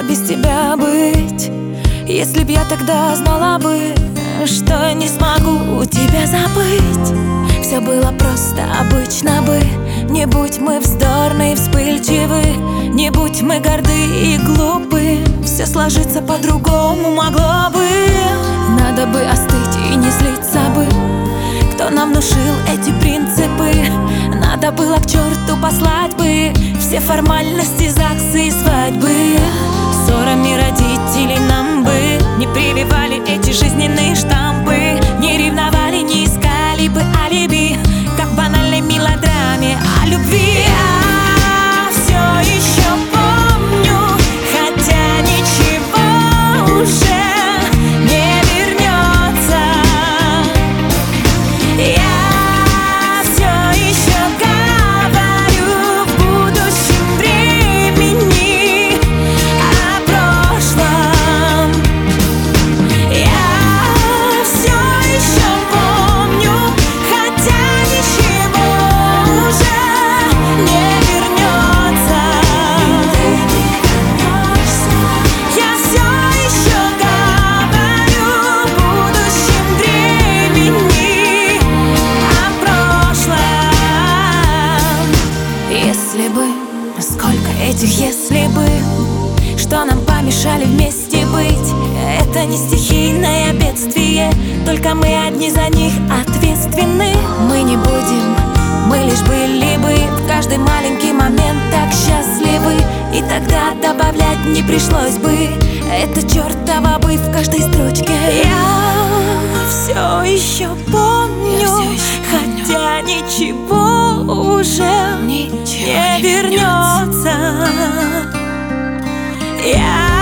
без тебя быть. Если б я тогда знала бы, что не смогу тебя забыть. Все было просто, обычно бы. Не будь мы вздорны и вспыльчивы, не будь мы горды и глупы, все сложится по-другому могло бы. Надо бы остыть и не злиться бы. Кто нам внушил эти принципы? Надо было к черту послать бы все формальности, ЗАГСы и свадьбы. Ссорами родителей нам бы не прививали эти жизненные штампы, не ревновали, не искали бы алиби, как в банальной мелодраме о любви. Я все еще помню, хотя ничего уже не вернется. Я все еще говорю в будущем времени о прошлом. Я все еще помню, хотя ничего уже не вернется. Я все еще говорю в будущем времени о прошлом. Если бы, сколько этих если бы, что нам помешали вместе быть. Это не стихийное бедствие, только мы одни за них ответственны. Мы не будем, мы лишь были бы в каждый маленький момент так счастливы, и тогда добавлять не пришлось бы это чертово бы в каждой строчке. Я все еще помню, хотя ничего уже не вернется. Я